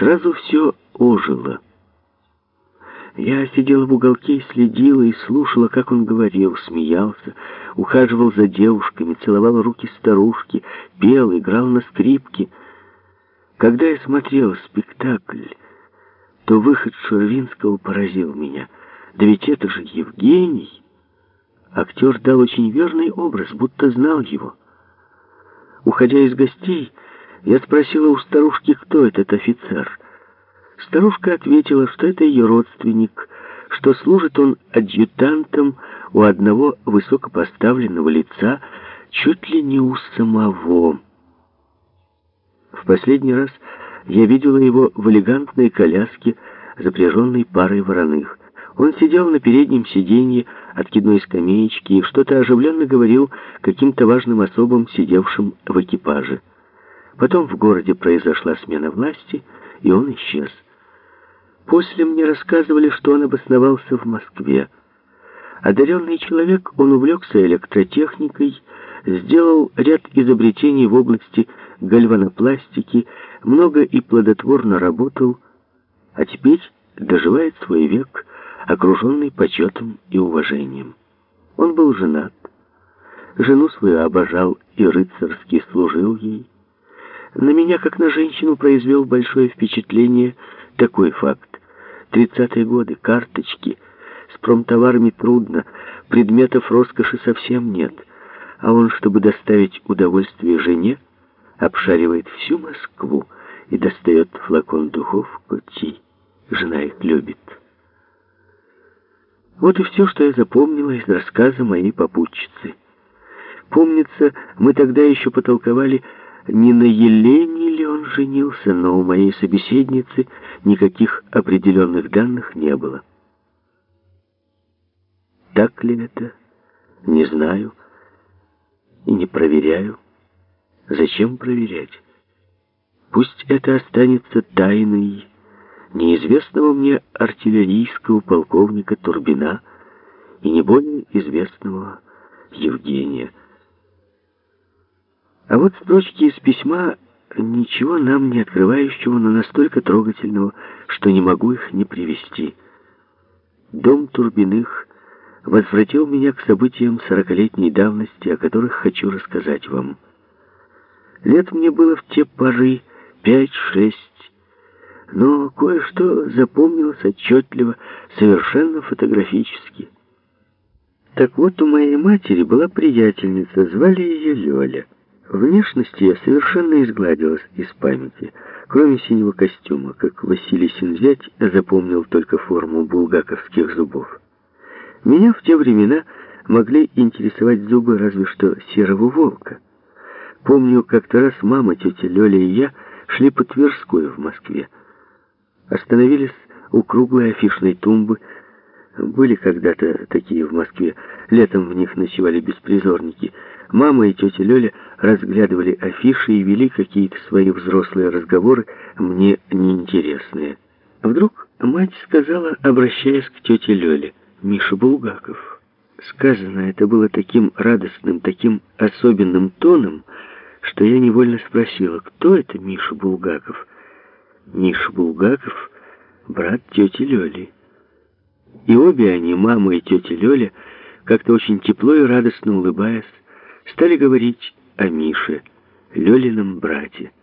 Сразу все ожило. Я сидела в уголке и следила, и слушала, как он говорил, смеялся, ухаживал за девушками, целовал руки старушки, пел, играл на скрипке. Когда я смотрела спектакль, то выход Шервинского поразил меня. Да ведь это же Евгений! Актер дал очень верный образ, будто знал его. Уходя из гостей, я спросила у старушки, кто этот офицер. Старушка ответила, что это ее родственник, что служит он адъютантом у одного высокопоставленного лица, чуть ли не у самого. В последний раз я видела его в элегантной коляске, запряженной парой вороных. Он сидел на переднем сиденье откидной скамеечки и что-то оживленно говорил каким-то важным особам, сидевшим в экипаже. Потом в городе произошла смена власти, и он исчез. После мне рассказывали, что он обосновался в Москве. Одаренный человек, он увлекся электротехникой, сделал ряд изобретений в области гальванопластики, много и плодотворно работал, а теперь доживает свой век, окруженный почетом и уважением. Он был женат, жену свою обожал и рыцарски служил ей. На меня, как на женщину, произвел большое впечатление такой факт. 30-е годы, карточки, с промтоварами трудно, предметов роскоши совсем нет, а он, чтобы доставить удовольствие жене, обшаривает всю Москву и достает флакон духов Коти. Жена их любит. Вот и все, что я запомнила из рассказа моей попутчицы. Помнится, мы тогда еще потолковали, не на Елене ли он женился, но у моей собеседницы никаких определенных данных не было. Так ли это? Не знаю и не проверяю. Зачем проверять? Пусть это останется тайной неизвестного мне артиллерийского полковника Турбина и не более известного Евгения. А вот строчки из письма, ничего нам не открывающего, но настолько трогательного, что не могу их не привести. Дом Турбиных возвратил меня к событиям 40-летней давности, о которых хочу рассказать вам. Лет мне было в те поры 5-6, но кое-что запомнилось отчетливо, совершенно фотографически. Так вот, у моей матери была приятельница, звали ее Лёля. Внешности я совершенно изгладилась из памяти, кроме синего костюма, как Василий Синзять запомнил только форму булгаковских зубов. Меня в те времена могли интересовать зубы разве что серого волка. Помню, как-то раз мама, тетя Лёля и я шли по Тверской в Москве. Остановились у круглой афишной тумбы. Были когда-то такие в Москве. Летом в них ночевали беспризорники. Мама и тетя Лёля разглядывали афиши и вели какие-то свои взрослые разговоры, мне неинтересные. Вдруг мать сказала, обращаясь к тете Лёле: «Миша Булгаков». Сказано это было таким радостным, таким особенным тоном, что я невольно спросила, кто это Миша Булгаков. Миша Булгаков — брат тети Лёли. И обе они, мама и тетя Лёля, как-то очень тепло и радостно улыбаясь, стали говорить о Мише, Лёлином брате.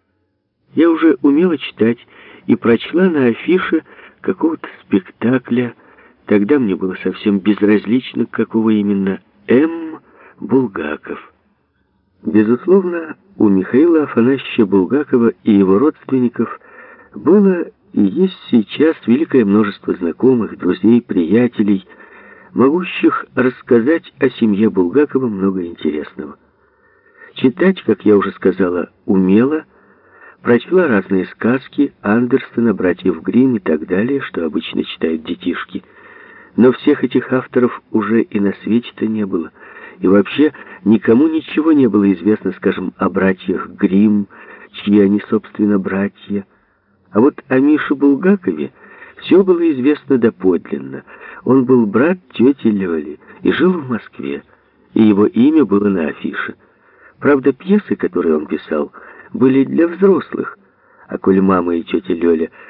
Я уже умела читать и прочла на афише какого-то спектакля. Тогда мне было совсем безразлично, какого именно, М. Булгаков. Безусловно, у Михаила Афанасьевича Булгакова и его родственников было и есть сейчас великое множество знакомых, друзей, приятелей, могущих рассказать о семье Булгакова много интересного. Читать, как я уже сказала, умела, прочла разные сказки Андерсена, братьев Гримм и так далее, что обычно читают детишки. Но всех этих авторов уже и на свете-то не было. И вообще никому ничего не было известно, скажем, о братьях Гримм, чьи они, собственно, братья. А вот о Мише Булгакове все было известно доподлинно. Он был брат тети Лёли и жил в Москве, и его имя было на афише. Правда, пьесы, которые он писал, были для взрослых, А коль мама и тетя Лёля